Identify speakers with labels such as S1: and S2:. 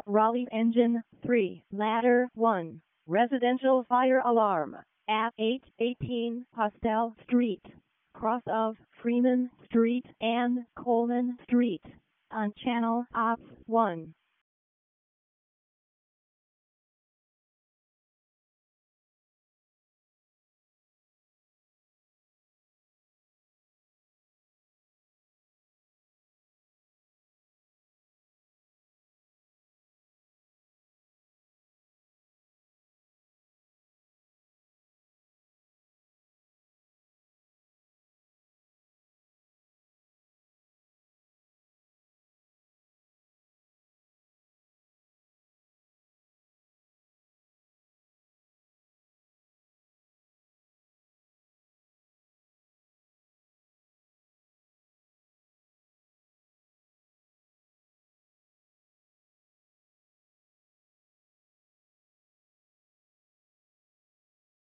S1: Raleigh Engine 3, Ladder 1, residential fire alarm at 818 Postel Street, cross of Freeman Street and Coleman Street, on Channel Ops 1.